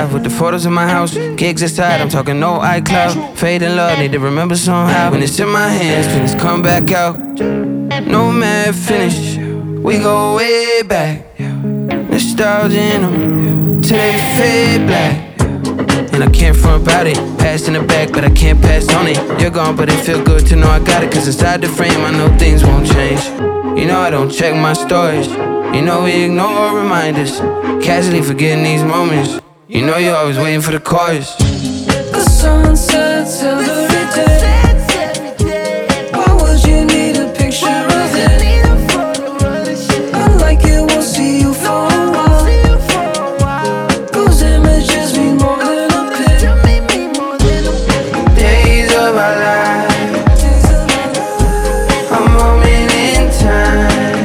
drive with the photos of my house. Gigs aside, I'm talking no iCloud. Fade in love, need to remember somehow. When it's in my hands, feelings come back out. No mad finish, we go way back. Nostalgia in them, till they fade black. And I can't front about it, past in the back, but I can't pass on it. You're gone, but it feel good to know I got it. Cause inside the frame, I know things won't change. You know I don't check my stories. You know we ignore reminders, casually forgetting these moments. You know you're always waiting for the chorus. The sun sets every day. Why would you need a picture of it? I like it, we'll see you for a while. Those images mean more than a pic. Days of our lives, a moment in time.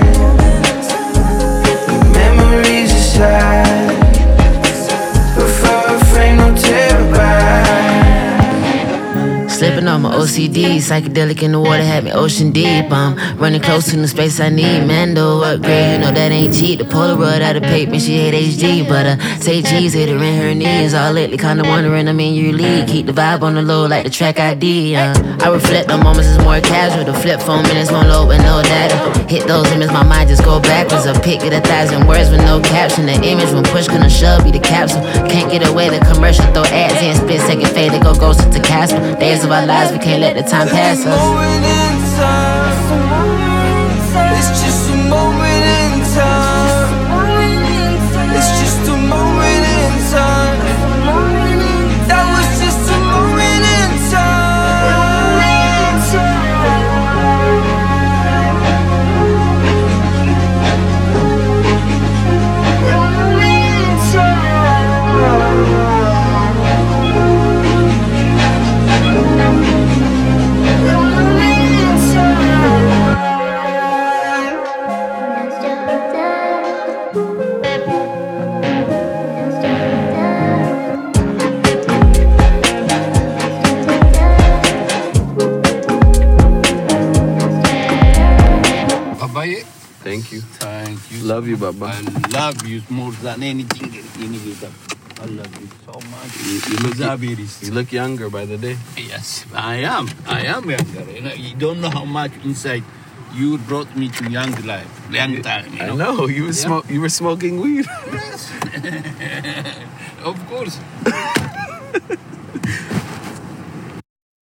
Memories aside, before a frame, no terabyte. Slipping on my OCD, psychedelic in the water had me ocean deep. I'm running close to the space I need. Mando upgrade, you know that ain't cheap. The Polaroid out of paper, she hate HD, but say cheese hit her in her knees. All lately, kinda wondering I'm in your league. Keep the vibe on the low like the track ID. I reflect on moments as more casual. The flip phone minutes won't load with no data. Hit those images, my mind just go backwards. A pic at 1,000 words with no caption. The image when push couldn't shove be the capsule. Can't get away the commercial, throw ads in, split second fade, they go ghost to castle. Days of our lives, we can't let the time pass us. It's just a moment in time. It's just a moment in time. That was just a moment in Thank you. Thank you. Love you, Baba. I love you more than anything. I love you so much. You look younger by the day. Yes, I am. I am younger. You don't know how much inside you brought me to young life, young time. I know. You were smoking weed. Of course.